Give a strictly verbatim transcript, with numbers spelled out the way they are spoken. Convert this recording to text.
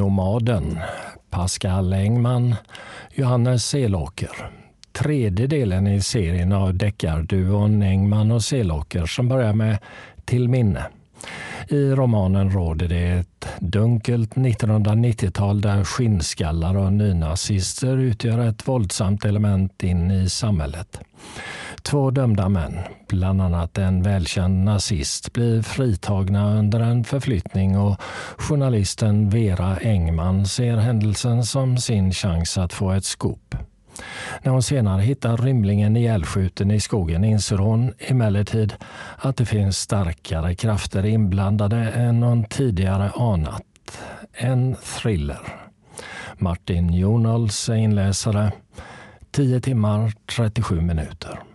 Nomaden, Pascal Engman, Johannes Selåker. Tredje delen i serien av deckarduon Engman och Selåker som börjar med Till minne. I romanen råder det ett dunkelt nittonhundranittiotal där skinnskallar och nynazister utgör ett våldsamt element in i samhället. Två dömda män, bland annat en välkänd nazist, blir fritagna under en förflyttning och journalisten Vera Engman ser händelsen som sin chans att få ett skop. När hon senare hittar rymlingen ihjälskjuten i skogen inser hon emellertid att det finns starkare krafter inblandade än hon tidigare anat. En thriller. Martin Johnholz är inläsare. tio timmar trettiosju minuter.